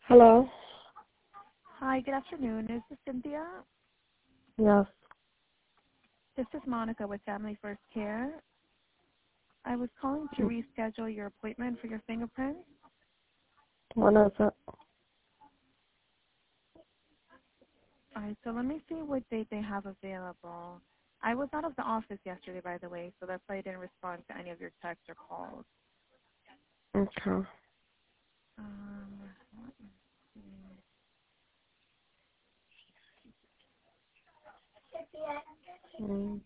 Hello? Hi, good afternoon. Is this Cynthia? Yes. This is Monica with Family First Care. I was calling to reschedule your appointment for your fingerprints. When is it? All right, so let me see what date they have available. I was out of the office yesterday, by the way, so that's why I didn't respond to any of your texts or calls. Okay. Let me see. Mm.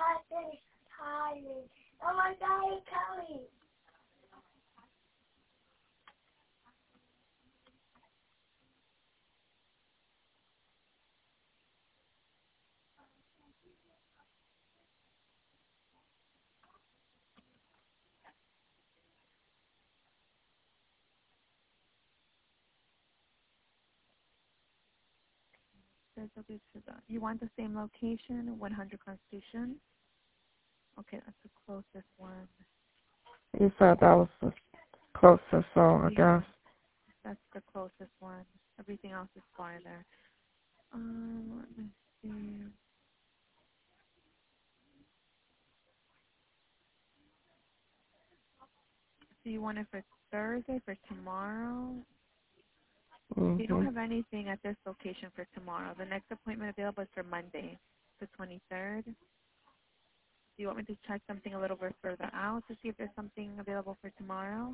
You want the same location, 100 Constitution? Okay, that's the closest one. You said that was the closest, so I guess. That's the closest one. Everything else is farther. Let me see. So you want it for Thursday, for tomorrow? We don't Mm-hmm. have anything at this location for tomorrow. The next appointment available is for Monday, the 23rd. Do you want me to check something a little bit further out to see if there's something available for tomorrow?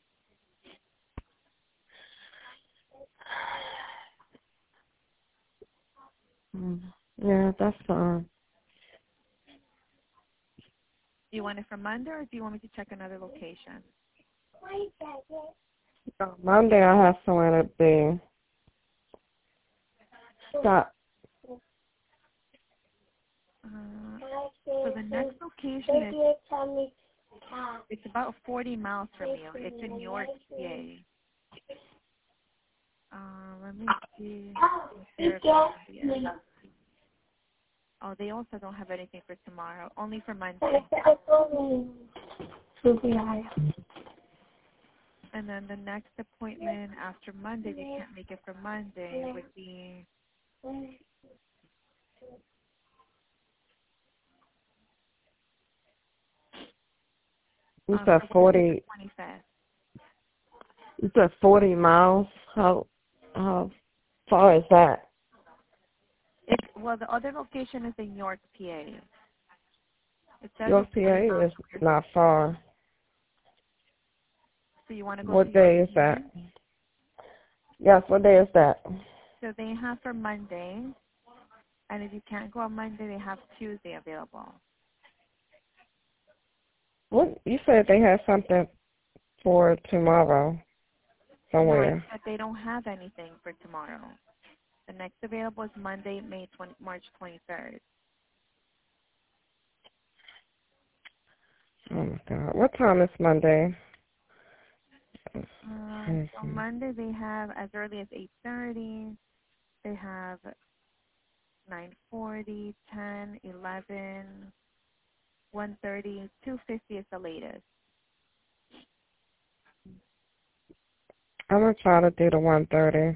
Mm. Yeah, that's fine. Do you want it for Monday, or do you want me to check another location? Monday I have somewhere to be. Stop. So the next location is, it's about 40 miles from you. It's in York, PA. Let me see. Oh, they also don't have anything for tomorrow, only for Monday. And then the next appointment after Monday, you can't make it for Monday, would be You said 40. 25th. You said 40 miles. How far is that? Well, the other location is in York, PA. It says Your it's 40 PA miles is from your not far. So you want to go to What York, day is PA? that? Yes, what day is that? So they have for Monday, and if you can't go on Monday, they have Tuesday available. What you said they had something for tomorrow No, I somewhere. said they don't have anything for tomorrow. The next available is Monday, March 23rd. Oh my God. What time is Monday? So Monday they have as early as 8:30. They have 9:40, 10, 11, 1:30, 2:50 is the latest. I'm gonna try to do the 1:30.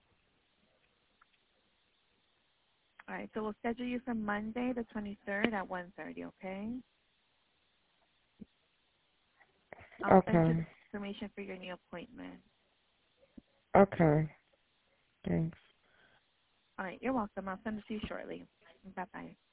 All right, so we'll schedule you for Monday, the 23rd at 1:30, okay? I'll send you the Okay. information for your new appointment. Okay. Thanks. All right, you're welcome. I'll send it to you shortly. Bye-bye.